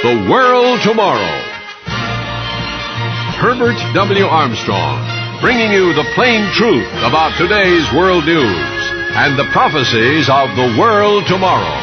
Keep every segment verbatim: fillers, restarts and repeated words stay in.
The World Tomorrow. Herbert W. Armstrong, bringing you the plain truth about today's world news and the prophecies of the world tomorrow.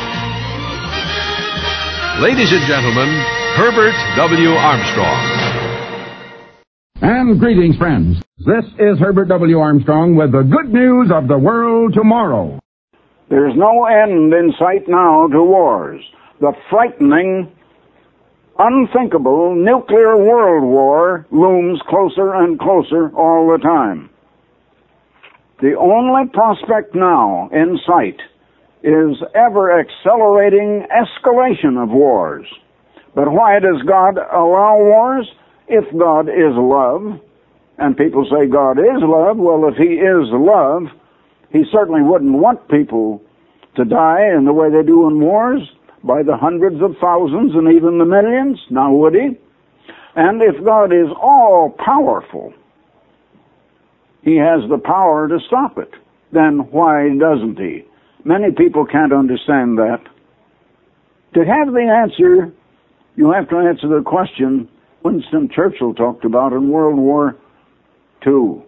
Ladies and gentlemen, Herbert W. Armstrong. And greetings, friends. This is Herbert W. Armstrong with the good news of the world tomorrow. There's no end in sight now to wars. The frightening, unthinkable nuclear world war looms closer and closer all the time. The only prospect now in sight is ever-accelerating escalation of wars. But why does God allow wars? If God is love, and people say God is love, well, if He is love, He certainly wouldn't want people to die in the way they do in wars, by the hundreds of thousands and even the millions, now would He? And if God is all-powerful, He has the power to stop it, then why doesn't He? Many people can't understand that. To have the answer, you have to answer the question Winston Churchill talked about in World War Two.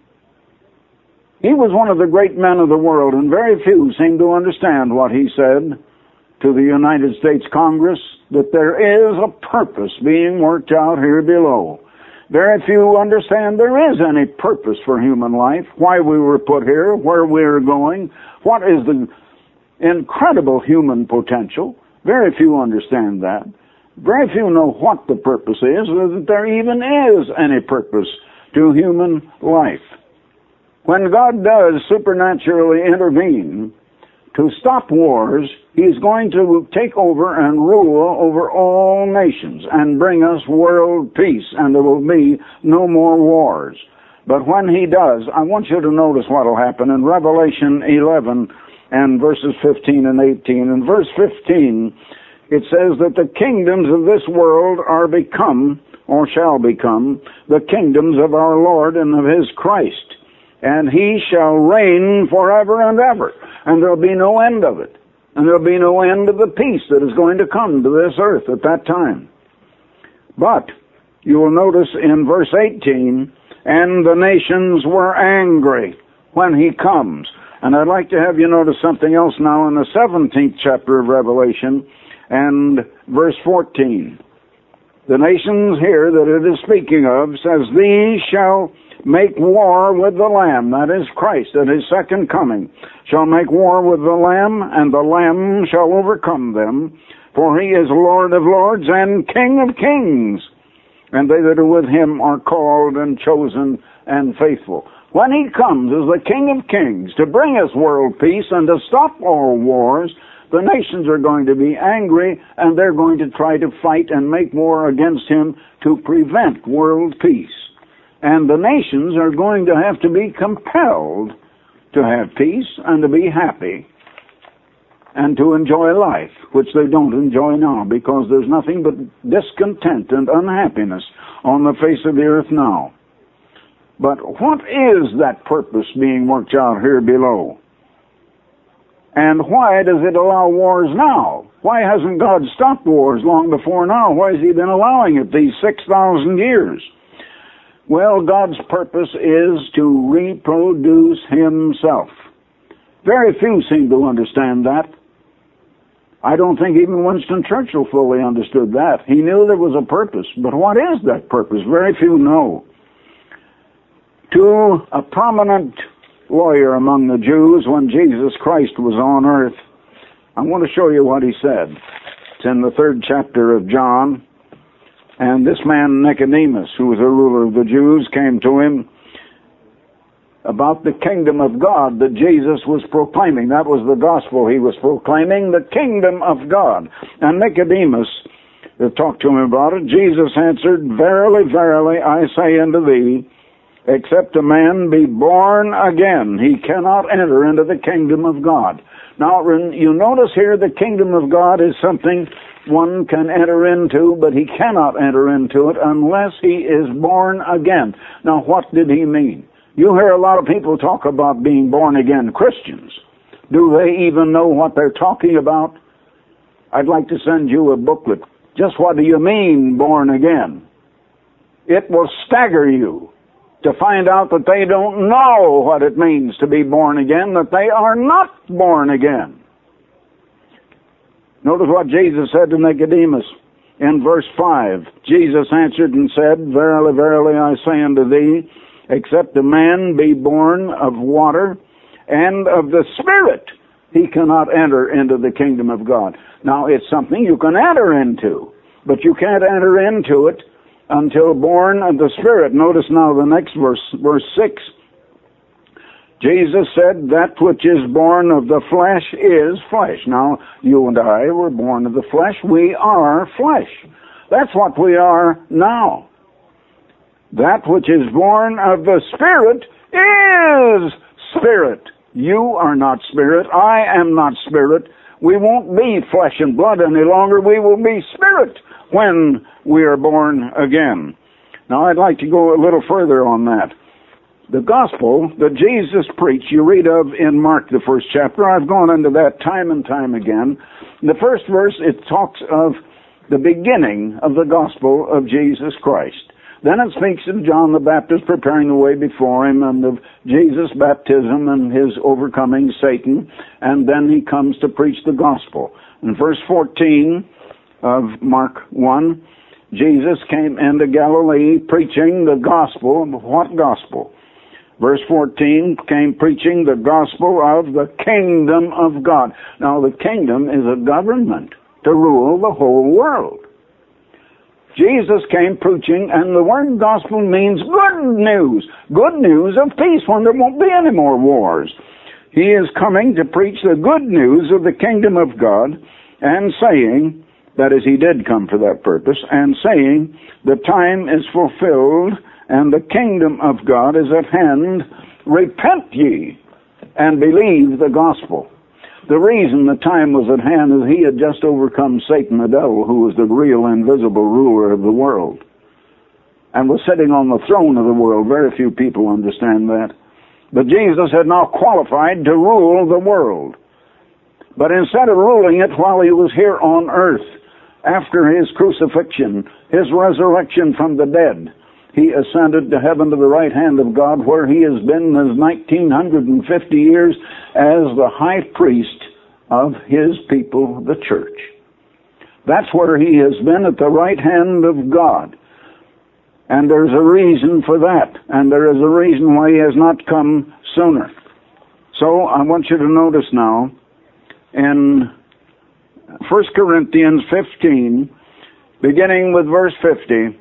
He was one of the great men of the world, and very few seem to understand what he said to the United States Congress, that there is a purpose being worked out here below. Very few understand there is any purpose for human life, why we were put here, where we're going, what is the incredible human potential. Very few understand that. Very few know what the purpose is, or that there even is any purpose to human life. When God does supernaturally intervene to stop wars, He's going to take over and rule over all nations and bring us world peace, and there will be no more wars. But when He does, I want you to notice what will happen in Revelation eleven and verses fifteen and eighteen. In verse fifteen, it says that the kingdoms of this world are become, or shall become, the kingdoms of our Lord and of His Christ. And He shall reign forever and ever. And there'll be no end of it. And there'll be no end of the peace that is going to come to this earth at that time. But you will notice in verse eighteen, and the nations were angry when He comes. And I'd like to have you notice something else now in the seventeenth chapter of Revelation and verse fourteen. The nations here that it is speaking of says, these shall make war with the Lamb, that is Christ, at His second coming, shall make war with the Lamb, and the Lamb shall overcome them, for He is Lord of lords and King of kings, and they that are with Him are called and chosen and faithful. When He comes as the King of kings to bring us world peace and to stop all wars, the nations are going to be angry, and they're going to try to fight and make war against Him to prevent world peace. And the nations are going to have to be compelled to have peace and to be happy and to enjoy life, which they don't enjoy now, because there's nothing but discontent and unhappiness on the face of the earth now. But what is that purpose being worked out here below? And why does it allow wars now? Why hasn't God stopped wars long before now? Why has He been allowing it these six thousand years? Well, God's purpose is to reproduce Himself. Very few seem to understand that. I don't think even Winston Churchill fully understood that. He knew there was a purpose, but what is that purpose? Very few know. To a prominent lawyer among the Jews when Jesus Christ was on earth, I want to show you what he said. It's in the third chapter of John. And this man Nicodemus, who was a ruler of the Jews, came to him about the kingdom of God that Jesus was proclaiming. That was the gospel he was proclaiming, the kingdom of God. And Nicodemus talked to him about it. Jesus answered, verily, verily, I say unto thee, except a man be born again, he cannot enter into the kingdom of God. Now, you notice here the kingdom of God is something one can enter into, but he cannot enter into it unless he is born again. Now, what did he mean? You hear a lot of people talk about being born again Christians. Do they even know what they're talking about? I'd like to send you a booklet just what do you mean born again? It will stagger you to find out that they don't know what it means to be born again, that they are not born again. Notice what Jesus said to Nicodemus in verse five. Jesus answered and said, Verily, verily, I say unto thee, except a man be born of water and of the Spirit, he cannot enter into the kingdom of God. Now, it's something you can enter into, but you can't enter into it until born of the Spirit. Notice now the next verse, verse six. Jesus said, that which is born of the flesh is flesh. Now, you and I were born of the flesh. We are flesh. That's what we are now. That which is born of the Spirit is spirit. You are not spirit. I am not spirit. We won't be flesh and blood any longer. We will be spirit when we are born again. Now, I'd like to go a little further on that. The gospel that Jesus preached, you read of in Mark, the first chapter. I've gone into that time and time again. In the first verse, it talks of the beginning of the gospel of Jesus Christ. Then it speaks of John the Baptist preparing the way before him, and of Jesus' baptism and his overcoming Satan. And then he comes to preach the gospel. In verse fourteen of Mark one, Jesus came into Galilee preaching the gospel. What gospel? Verse fourteen came preaching the gospel of the kingdom of God. Now, the kingdom is a government to rule the whole world. Jesus came preaching, and the word gospel means good news. Good news of peace when there won't be any more wars. He is coming to preach the good news of the kingdom of God, and saying, that is, he did come for that purpose, and saying, the time is fulfilled, and the kingdom of God is at hand. Repent ye, and believe the gospel. The reason the time was at hand is he had just overcome Satan the devil, who was the real invisible ruler of the world, and was sitting on the throne of the world. Very few people understand that. But Jesus had now qualified to rule the world. But instead of ruling it while he was here on earth, after his crucifixion, his resurrection from the dead, he ascended to heaven to the right hand of God, where he has been his nineteen fifty years as the high priest of his people, the church. That's where he has been, at the right hand of God. And there's a reason for that. And there is a reason why he has not come sooner. So I want you to notice now, in First Corinthians fifteen, beginning with verse fifty,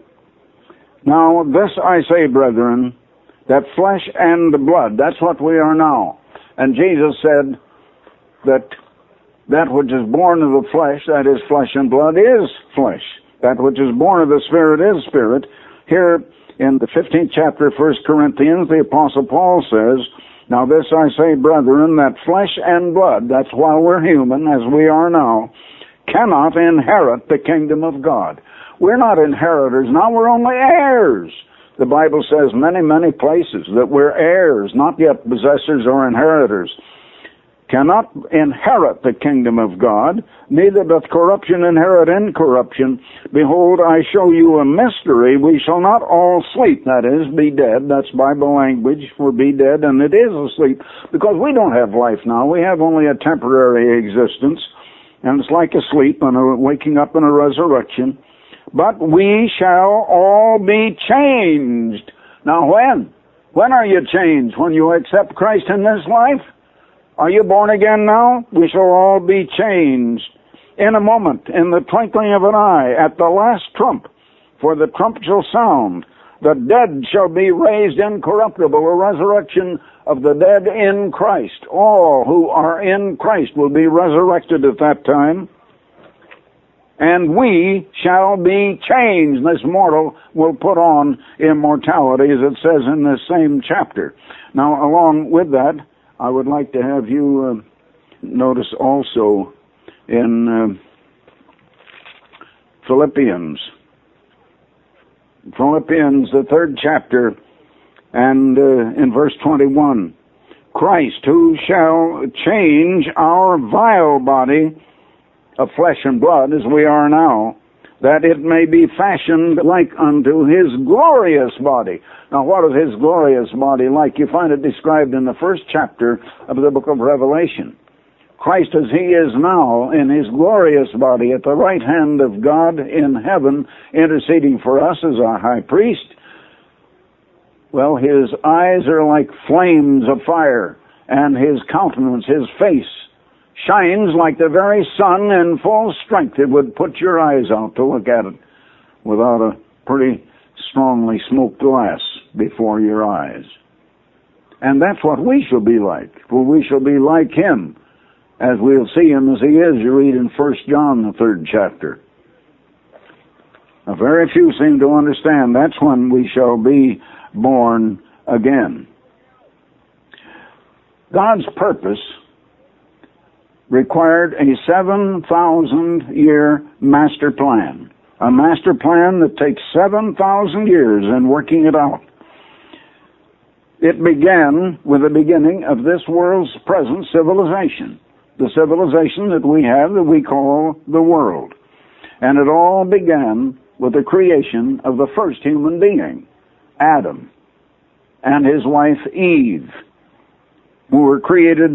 now this I say, brethren, that flesh and blood, that's what we are now. And Jesus said that that which is born of the flesh, that is flesh and blood, is flesh. That which is born of the Spirit is spirit. Here in the fifteenth chapter of First Corinthians, the Apostle Paul says, now this I say, brethren, that flesh and blood, that's while we're human, as we are now, cannot inherit the kingdom of God. We're not inheritors now, we're only heirs. The Bible says many, many places that we're heirs, not yet possessors or inheritors. Cannot inherit the kingdom of God, neither doth corruption inherit incorruption. Behold, I show you a mystery. We shall not all sleep, that is, be dead. That's Bible language for be dead, and it is asleep, because we don't have life now. We have only a temporary existence, and it's like a sleep and a waking up and a resurrection. But we shall all be changed. Now when? When are you changed? When you accept Christ in this life? Are you born again now? We shall all be changed in a moment, in the twinkling of an eye, at the last trump. For the trump shall sound. The dead shall be raised incorruptible, a resurrection of the dead in Christ. All who are in Christ will be resurrected at that time. And we shall be changed. This mortal will put on immortality, as it says in this same chapter. Now, along with that, I would like to have you uh, notice also in uh, Philippians. Philippians, the third chapter, and uh, in verse twenty-one. Christ, who shall change our vile body of flesh and blood, as we are now, that it may be fashioned like unto his glorious body. Now, what is his glorious body like? You find it described in the first chapter of the book of Revelation. Christ as he is now in his glorious body at the right hand of God in heaven, interceding for us as our high priest. Well, his eyes are like flames of fire, and his countenance, his face, shines like the very sun in full strength. It would put your eyes out to look at it without a pretty strongly smoked glass before your eyes. And that's what we shall be like, for we shall be like him, as we'll see him as he is. You read in First John, the third chapter. Now, very few seem to understand that's when we shall be born again. God's purpose required a seven thousand year master plan. A master plan that takes seven thousand years in working it out. It began with the beginning of this world's present civilization. The civilization that we have that we call the world. And it all began with the creation of the first human being, Adam, and his wife Eve, who were created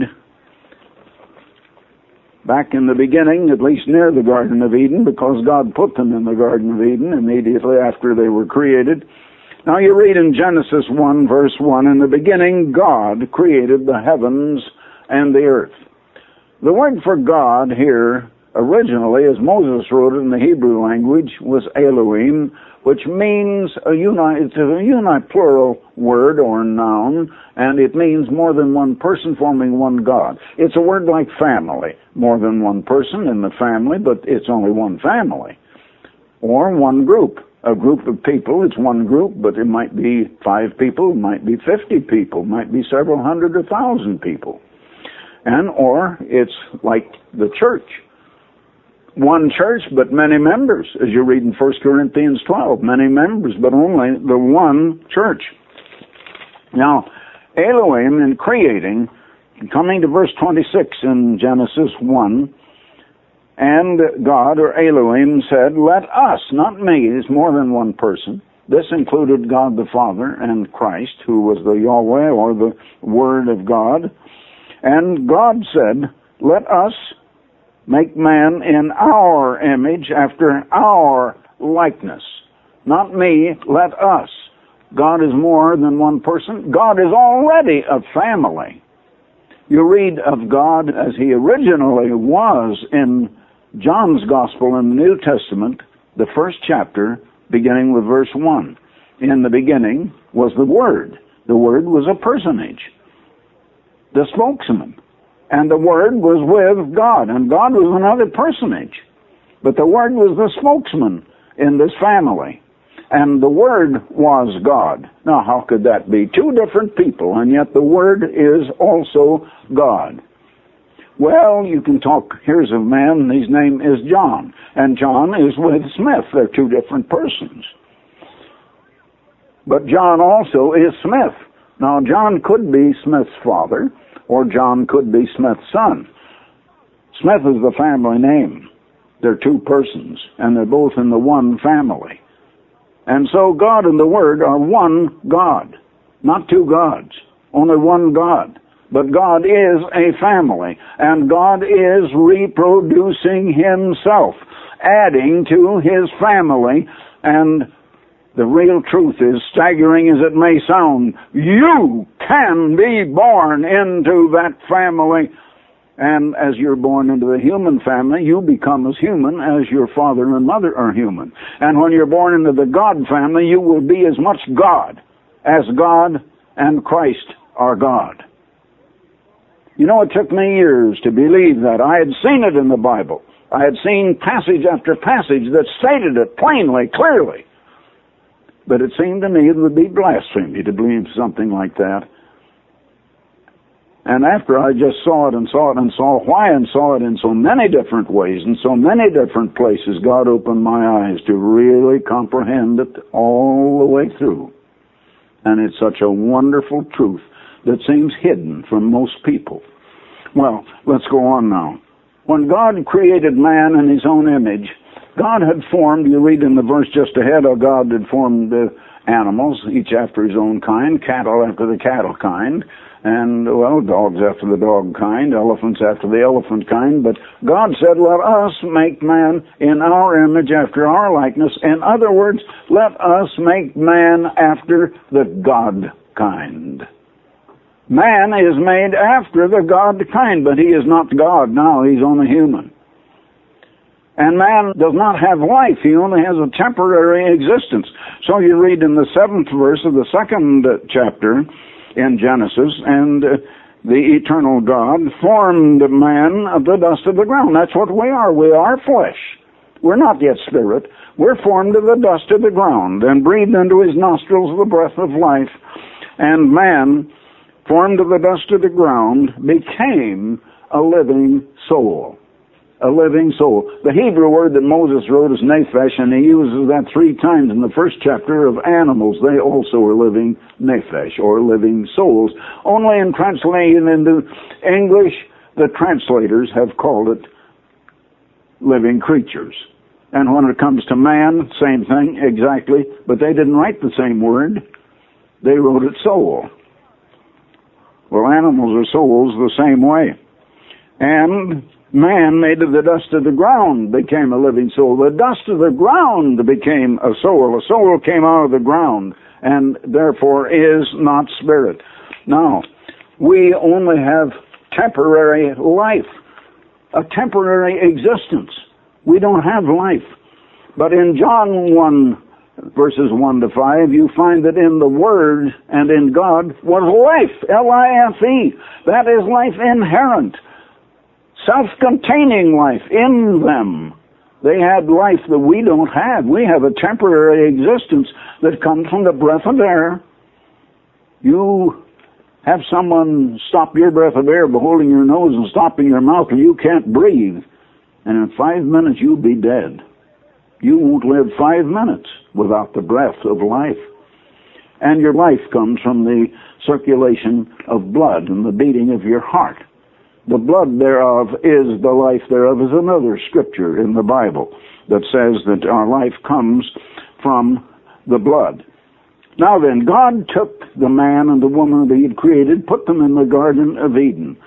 back in the beginning, at least near the Garden of Eden, because God put them in the Garden of Eden immediately after they were created. Now you read in Genesis one, verse one, in the beginning God created the heavens and the earth. The word for God here, originally, as Moses wrote it in the Hebrew language, was Elohim, which means a uni, it's a uniplural word or noun, and it means more than one person forming one God. It's a word like family, more than one person in the family, but it's only one family. Or one group, a group of people, it's one group, but it might be five people, it might be fifty people, it might be several hundred or thousand people. And or it's like the church. One church, but many members, as you read in First Corinthians twelve. Many members, but only the one church. Now, Elohim, in creating, coming to verse twenty-six in Genesis one, and God, or Elohim, said, let us, not me, it's more than one person. This included God the Father and Christ, who was the Yahweh, or the Word of God. And God said, let us make man in our image, after our likeness. Not me, let us. God is more than one person. God is already a family. You read of God as he originally was in John's Gospel in the New Testament, the first chapter, beginning with verse one. In the beginning was the Word. The Word was a personage, the spokesman. And the Word was with God, and God was another personage. But the Word was the spokesman in this family. And the Word was God. Now, how could that be? Two different people, and yet the Word is also God. Well, you can talk, here's a man, his name is John, and John is with Smith. They're two different persons. But John also is Smith. Now, John could be Smith's father, or John could be Smith's son. Smith is the family name. They're two persons, and they're both in the one family. And so God and the Word are one God, not two gods, only one God. But God is a family, and God is reproducing himself, adding to his family, and the real truth is, staggering as it may sound, you can be born into that family. And as you're born into the human family, you become as human as your father and mother are human. And when you're born into the God family, you will be as much God as God and Christ are God. You know, it took me years to believe that. I had seen it in the Bible. I had seen passage after passage that stated it plainly, clearly. But it seemed to me it would be blasphemy to believe something like that. And after I just saw it and saw it and saw why and saw it in so many different ways, in so many different places, God opened my eyes to really comprehend it all the way through. And it's such a wonderful truth that seems hidden from most people. Well, let's go on now. When God created man in his own image, God had formed, you read in the verse just ahead, how God had formed the animals, each after his own kind, cattle after the cattle kind, and, well, dogs after the dog kind, elephants after the elephant kind. But God said, let us make man in our image after our likeness. In other words, let us make man after the God kind. Man is made after the God kind, but he is not God now. He's only human. And man does not have life. He only has a temporary existence. So you read in the seventh verse of the second chapter in Genesis, and uh, the eternal God formed man of the dust of the ground. That's what we are. We are flesh. We're not yet spirit. We're formed of the dust of the ground and breathed into his nostrils the breath of life. And man, formed of the dust of the ground, became a living soul. A living soul. The Hebrew word that Moses wrote is nephesh, and he uses that three times in the first chapter of animals. They also are living nephesh, or living souls. Only in translating into English, the translators have called it living creatures. And when it comes to man, same thing, exactly, but they didn't write the same word. They wrote it soul. Well, animals are souls the same way. And man, made of the dust of the ground, became a living soul. The dust of the ground became a soul. A soul came out of the ground, and therefore is not spirit. Now, we only have temporary life, a temporary existence. We don't have life. But in John one, verses one to five, you find that in the Word and in God was life, L I F E. That is life inherent. Self-containing life in them. They had life that we don't have. We have a temporary existence that comes from the breath of air. You have someone stop your breath of air by holding your nose and stopping your mouth, and you can't breathe. And in five minutes you'll be dead. You won't live five minutes without the breath of life. And your life comes from the circulation of blood and the beating of your heart. The blood thereof is the life thereof is another scripture in the Bible that says that our life comes from the blood. Now then, God took the man and the woman that he had created, put them in the Garden of Eden.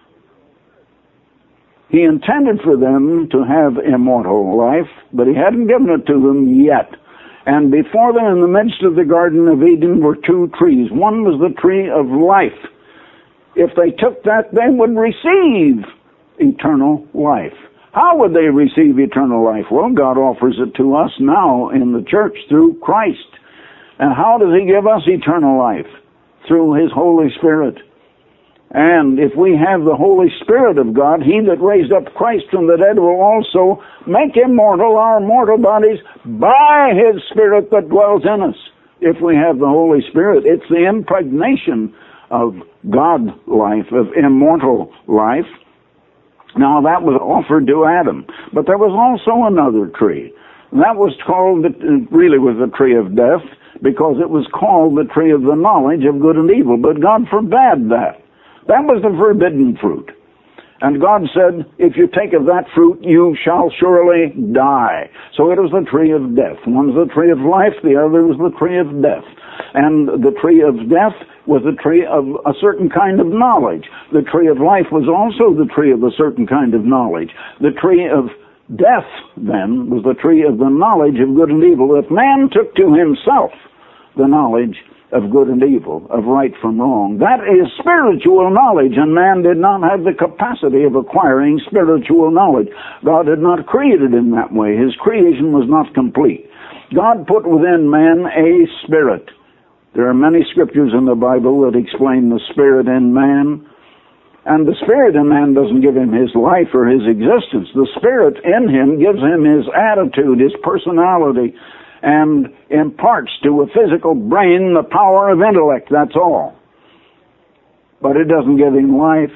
He intended for them to have immortal life, but he hadn't given it to them yet. And before them in the midst of the Garden of Eden were two trees. One was the tree of life. If they took that, they would receive eternal life. How would they receive eternal life? Well, God offers it to us now in the church through Christ. And how does he give us eternal life? Through his Holy Spirit. And if we have the Holy Spirit of God, he that raised up Christ from the dead will also make immortal our mortal bodies by his Spirit that dwells in us. If we have the Holy Spirit, it's the impregnation of God life, of immortal life. Now that was offered to Adam. But there was also another tree. That was called, it really was the tree of death, because it was called the tree of the knowledge of good and evil. But God forbade that. That was the forbidden fruit. And God said, if you take of that fruit, you shall surely die. So it was the tree of death. One was the tree of life, the other was the tree of death. And the tree of death was the tree of a certain kind of knowledge. The tree of life was also the tree of a certain kind of knowledge. The tree of death, then, was the tree of the knowledge of good and evil. If man took to himself the knowledge of good and evil, of right from wrong, that is spiritual knowledge, and man did not have the capacity of acquiring spiritual knowledge. God had not created him that way. His creation was not complete. God put within man a spirit. There are many scriptures in the Bible that explain the spirit in man. And the spirit in man doesn't give him his life or his existence. The spirit in him gives him his attitude, his personality, and imparts to a physical brain the power of intellect. That's all. But it doesn't give him life.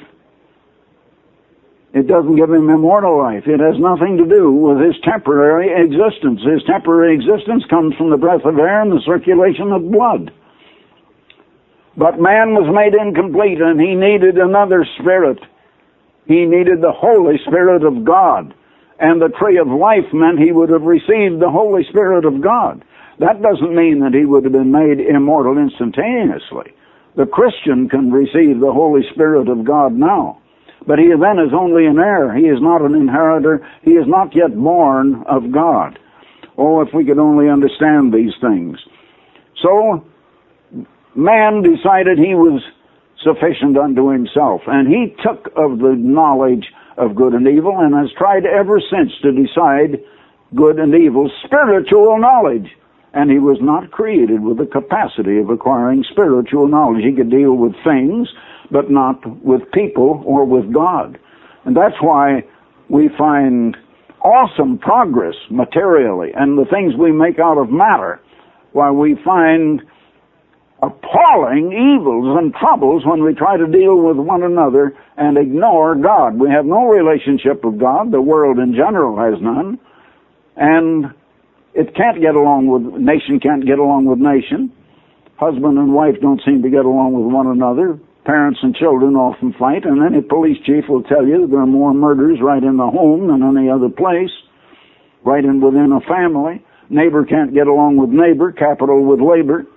It doesn't give him immortal life. It has nothing to do with his temporary existence. His temporary existence comes from the breath of air and the circulation of blood. But man was made incomplete, and he needed another spirit. He needed the Holy Spirit of God. And the tree of life meant he would have received the Holy Spirit of God. That doesn't mean that he would have been made immortal instantaneously. The Christian can receive the Holy Spirit of God now. But he then is only an heir. He is not an inheritor. He is not yet born of God. Oh, if we could only understand these things. So, man decided he was sufficient unto himself, and he took of the knowledge of good and evil and has tried ever since to decide good and evil, spiritual knowledge. And he was not created with the capacity of acquiring spiritual knowledge. He could deal with things, but not with people or with God. And that's why we find awesome progress materially, and the things we make out of matter, why we find appalling evils and troubles when we try to deal with one another and ignore God. We have no relationship with God. The world in general has none. And it can't get along with, nation can't get along with nation. Husband and wife don't seem to get along with one another. Parents and children often fight, and any police chief will tell you there are more murders right in the home than any other place, right in within a family. Neighbor can't get along with neighbor, capital with labor.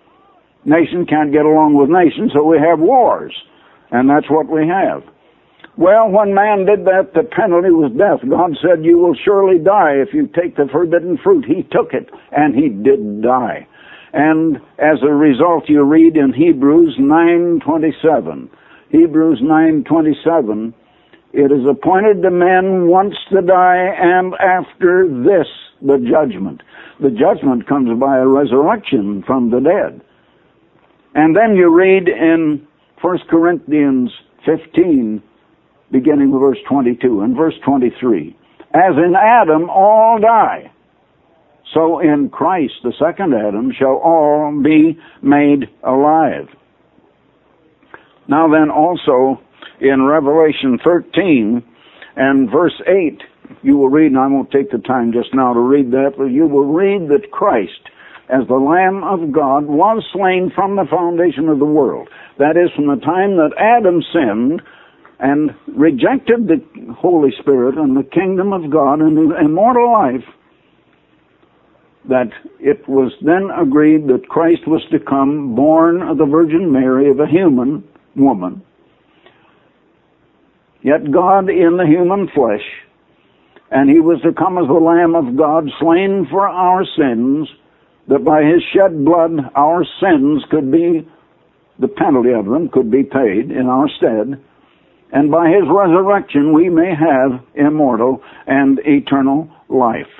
Nation can't get along with nation, so we have wars. And that's what we have. Well, when man did that, the penalty was death. God said, you will surely die if you take the forbidden fruit. He took it, and he did die. And as a result, you read in Hebrews nine twenty-seven. Hebrews nine twenty-seven, it is appointed to men once to die, and after this, the judgment. The judgment comes by a resurrection from the dead. And then you read in First Corinthians fifteen, beginning with verse twenty-two, and verse twenty-three. As in Adam all die, so in Christ, the second Adam, shall all be made alive. Now then also in Revelation thirteen and verse eight, you will read, and I won't take the time just now to read that, but you will read that Christ, as the Lamb of God, was slain from the foundation of the world. That is, from the time that Adam sinned and rejected the Holy Spirit and the kingdom of God and the immortal life, that it was then agreed that Christ was to come, born of the Virgin Mary, of a human woman, yet God in the human flesh, and he was to come as the Lamb of God, slain for our sins, that by his shed blood our sins could be, the penalty of them could be paid in our stead, and by his resurrection we may have immortal and eternal life.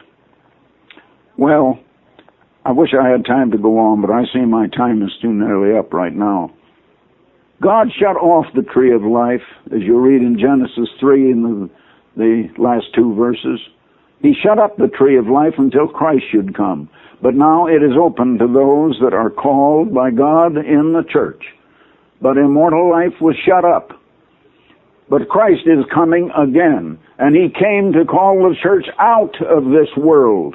Well, I wish I had time to go on, but I see my time is too nearly up right now. God shut off the tree of life, as you read in Genesis three in the, the last two verses. He shut up the tree of life until Christ should come. But now it is open to those that are called by God in the church. But immortal life was shut up. But Christ is coming again, and he came to call the church out of this world.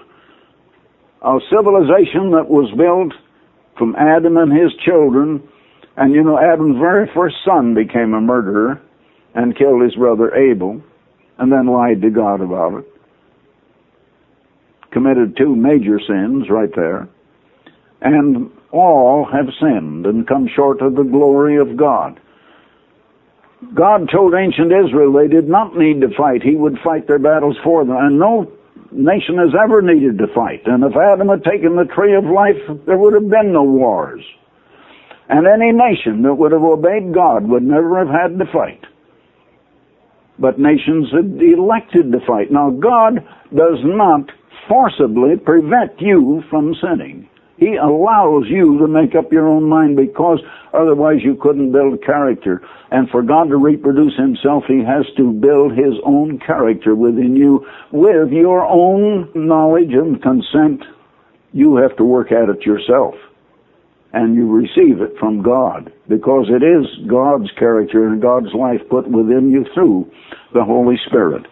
A civilization that was built from Adam and his children, and you know, Adam's very first son became a murderer and killed his brother Abel, and then lied to God about it. Committed two major sins right there. And all have sinned and come short of the glory of God. God told ancient Israel they did not need to fight. He would fight their battles for them. And no nation has ever needed to fight. And if Adam had taken the tree of life, there would have been no wars. And any nation that would have obeyed God would never have had to fight. But nations had elected to fight. Now God does not forcibly prevent you from sinning. He allows you to make up your own mind, because otherwise you couldn't build character. And for God to reproduce himself, he has to build his own character within you with your own knowledge and consent. You have to work at it yourself. And you receive it from God, because it is God's character and God's life put within you through the Holy Spirit.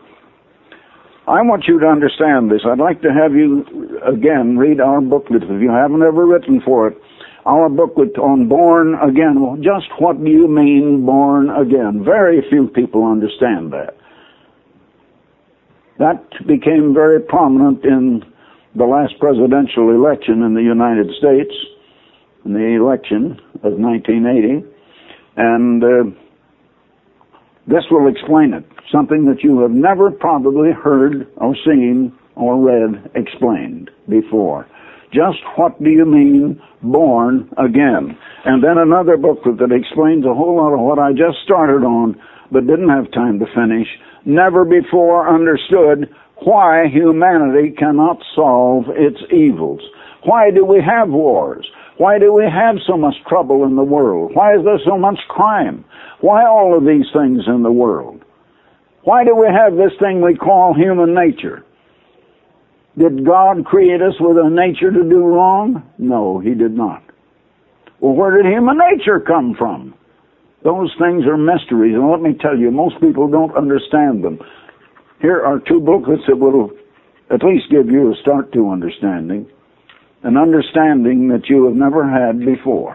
I want you to understand this. I'd like to have you, again, read our booklet, if you haven't ever written for it. Our booklet on born again. Well, just what do you mean, born again? Very few people understand that. That became very prominent in the last presidential election in the United States, in the election of nineteen eighty, and uh, this will explain it, something that you have never probably heard or seen or read explained before. Just what do you mean, born again? And then another booklet that explains a whole lot of what I just started on, but didn't have time to finish. Never before understood why humanity cannot solve its evils. Why do we have wars? Why do we have so much trouble in the world? Why is there so much crime? Why all of these things in the world? Why do we have this thing we call human nature? Did God create us with a nature to do wrong? No, He did not. Well, where did human nature come from? Those things are mysteries, and let me tell you, most people don't understand them. Here are two booklets that will at least give you a start to understanding, an understanding that you have never had before.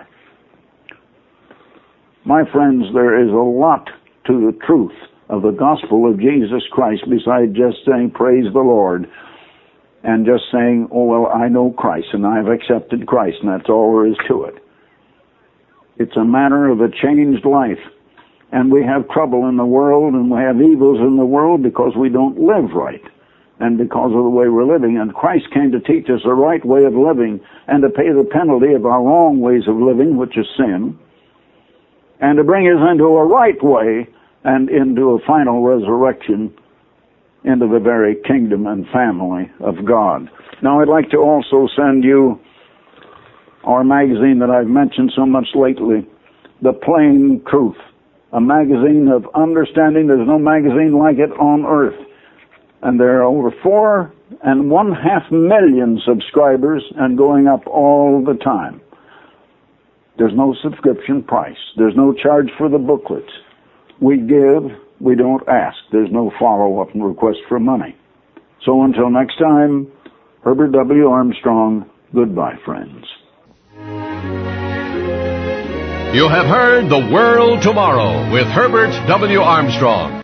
My friends, there is a lot to the truth of the gospel of Jesus Christ besides just saying, praise the Lord, and just saying, oh, well, I know Christ, and I've accepted Christ, and that's all there is to it. It's a matter of a changed life. And we have trouble in the world, and we have evils in the world because we don't live right, and because of the way we're living. And Christ came to teach us the right way of living, and to pay the penalty of our wrong ways of living, which is sin, and to bring us into a right way, and into a final resurrection, into the very kingdom and family of God. Now, I'd like to also send you our magazine that I've mentioned so much lately, The Plain Truth, a magazine of understanding. There's no magazine like it on earth. And there are over four and one half million subscribers and going up all the time. There's no subscription price. There's no charge for the booklets. We give, we don't ask. There's no follow-up and request for money. So until next time, Herbert W. Armstrong, goodbye, friends. You have heard The World Tomorrow with Herbert W. Armstrong.